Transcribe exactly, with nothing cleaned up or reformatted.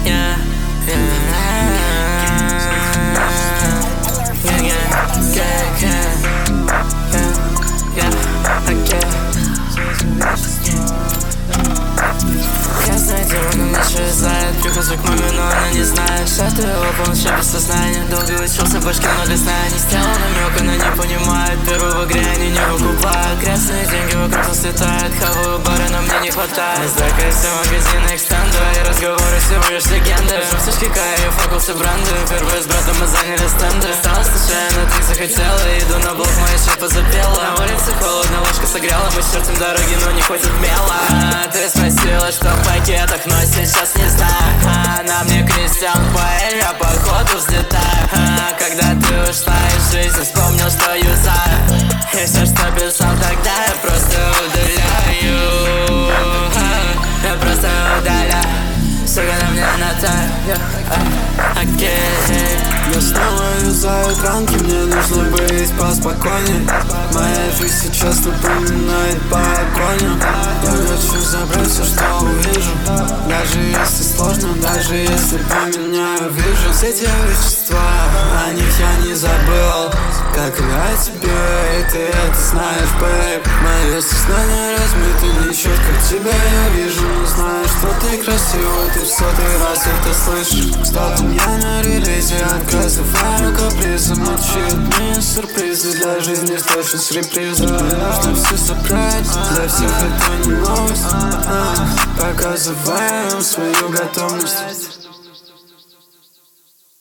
yeah, yeah. Yeah, yeah, yeah, yeah, yeah, yeah, okay. Ясное дело, но меня исчезает. Прихожу к маме, но она не знает, что ты его полностью без сознания. Долго учился, в башке много знаний. Сделал намек, она не понимает. Беру в игре, они не выкупают. Красные деньги вокруг нас летают. Хаваю бары, но мне не хватает. Мы сдакаемся в магазины экстенда, и разговоры всего лишь легенды. Жопсочки Кая и фокусы бренды. Впервые с братом мы заняли стенды. Стала случайно, ты захотела. Иду на блок, моя шляпа запела. На улице холодно, ложка согрела. Мы чертим дороги, но не хватит мела. а, Ты спросила, что в пакетах, но сейчас не знаю. а, На мне Кристиан Бейл, я походу взлетаю. а, Когда ты ушла из жизни, вспомнил, что юзаю. И все, что писал тогда, я просто удаляю. а, Я просто удаляю. Сука, на мне Наталья. Окей. Я снова юзаю ранки, мне нужно быть поспокойней. Моя жизнь сейчас напоминает погоню. Я хочу забрать все, что увижу. Даже если сложно, даже если поменяю вижу. Все те вещества, о них я не забыл. Как и о тебе, и ты это знаешь, бэйб. Мое сознание размыто, нечетко тебя я вижу. Но знаю, что ты красивая, ты в сотый раз это слышишь. Стал меня на релизе, отказываю капризом. Мочит мне сюрпризы, для жизни точно реприза. Мне нужно все собрать, для всех это не новость. а, Показываем свою готовность.